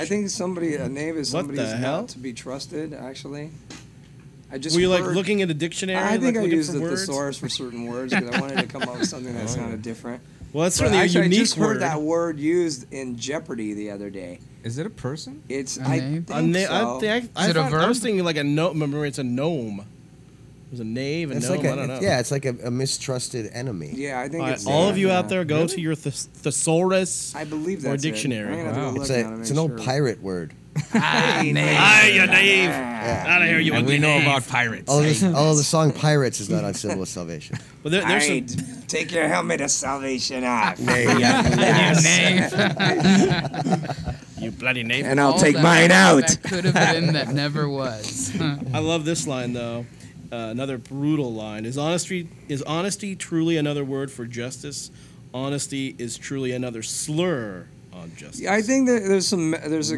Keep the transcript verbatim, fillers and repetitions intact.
I think somebody a knave is What somebody the who's hell? not to be trusted. Actually, I just Were you like heard- looking at a dictionary? I think like, I looking used for the words? thesaurus for certain words because I wanted to come up with something that sounded different. Well, that's But certainly actually, a unique I just word. heard that word used in Jeopardy the other day. Is it a person? It's A I knave? think A na- so. I, think I, Is it a found- I was verb? thinking like a gnome. Remember, it's a gnome. It was a knave, a It's gnome. like a, I don't know. yeah, it's like a, a mistrusted enemy. Yeah, I think All, right, it's all uh, of you yeah. out there, go to your thes- thesaurus. I believe or that's dictionary. It. I'm gonna have to Wow. go look It's, now a, to it's make an old sure. pirate word. Ah, knave. Ah, you knave! Yeah. Out of here, you And ugly we know knave. about pirates. All of, this, all of the song Pirates is not on Symbol of Salvation. But there, there's Alright, some. take your helmet of salvation off. Knave. You knave. You bloody knave. And I'll All take that- mine out. That could have been that never was. I love this line though. Uh, another brutal line. Is honesty is honesty truly another word for justice? Honesty is truly another slur on justice. Yeah, I think that there's some there's a